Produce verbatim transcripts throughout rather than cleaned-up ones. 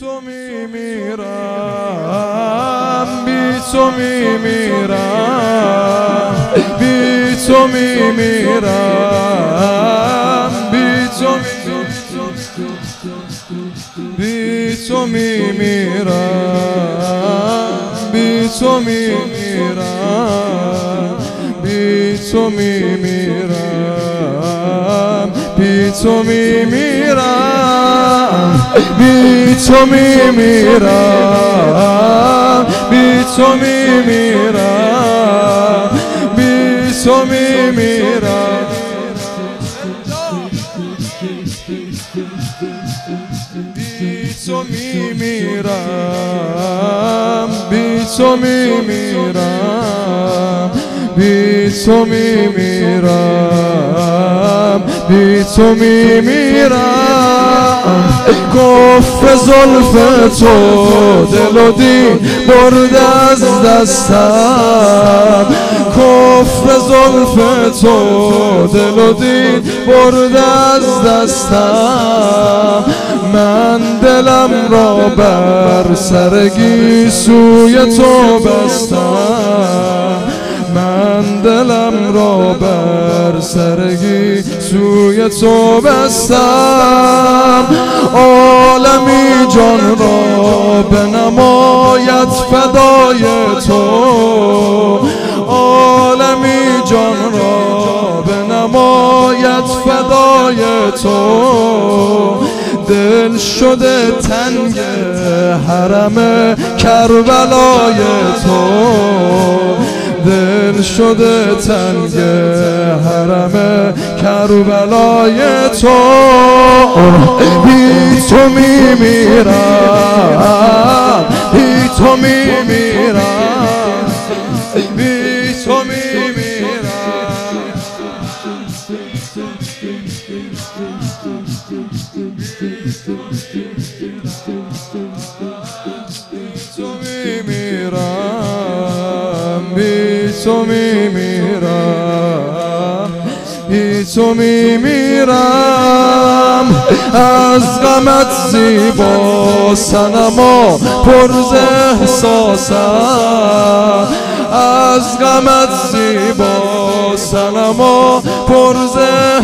تو میمیرم، بی تو میمیرم، بی تو میمیرم، بی تو بی تو میمیرم، بی تو میمیرم، بی تو میمیرم، بی تو میمیرم، بی تو میمیرم، بی تو میمیرم، بی تو میمیرم، بی تو میمیرم، بی تو میمیرم، بی تو میمیرم، بی تو میمیرم. کف زلف تو دل و دین برده از دستم، کف زلف تو دل و دین برده از دستم. من دلم را بر سر گیسوی تو بستم، من دلم را بر سر گیسوی تو بستم. عالمی جان را بنماید فدای تو، عالمی جان را بنماید فدای تو. دل شده تنگ حرم کربلای تو، دل شده تنگ حرم کربلای تو. بی تو میمیرم، بی تو میمیرم، بی تو میمیرم، بی تو میمیرم، بی تو میمیرم. از غمت زیبا صنما پر ز احساسم، از غمت زیبا صنما پر ز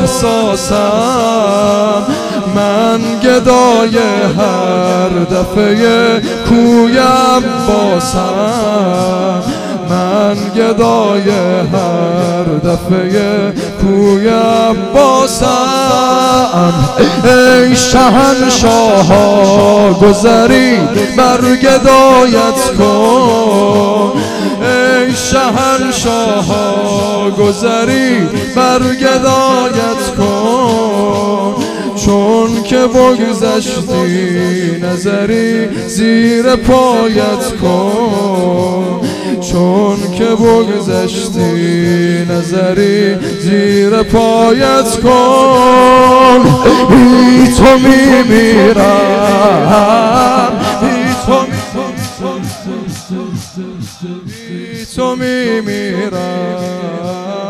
احساسم. من گدای هر دفعه کویم باسم، من گدای هر دفعه کویم باسم. ای شهنشاها گذری بر گدایت کن، ای شهنشاها گذری بر گدایت کن. چون که بگذشتی نظری زیر پایت کن، چون که بگذشتی نظری زیر پایت کن. بی تو میمیرم، بی تو بی تو میمیرم.